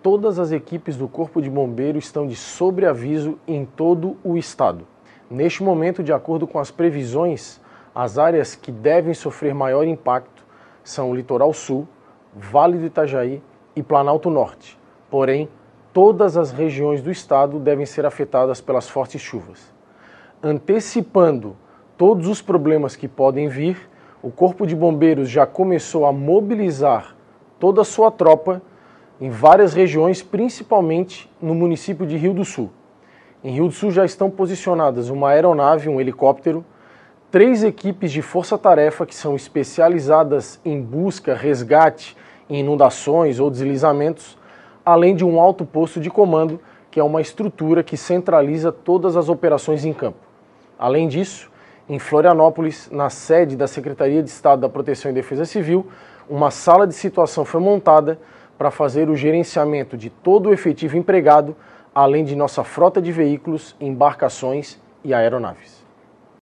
todas as equipes do Corpo de Bombeiro estão de sobreaviso em todo o estado. Neste momento, de acordo com as previsões, as áreas que devem sofrer maior impacto são o Litoral Sul, Vale do Itajaí e Planalto Norte. Porém, todas as regiões do estado devem ser afetadas pelas fortes chuvas. Antecipando todos os problemas que podem vir, o Corpo de Bombeiros já começou a mobilizar toda a sua tropa em várias regiões, principalmente no município de Rio do Sul. Em Rio do Sul já estão posicionadas uma aeronave, um helicóptero, 3 equipes de força-tarefa que são especializadas em busca, resgate, em inundações ou deslizamentos, além de um alto posto de comando, que é uma estrutura que centraliza todas as operações em campo. Além disso, em Florianópolis, na sede da Secretaria de Estado da Proteção e Defesa Civil, uma sala de situação foi montada para fazer o gerenciamento de todo o efetivo empregado, além de nossa frota de veículos, embarcações e aeronaves.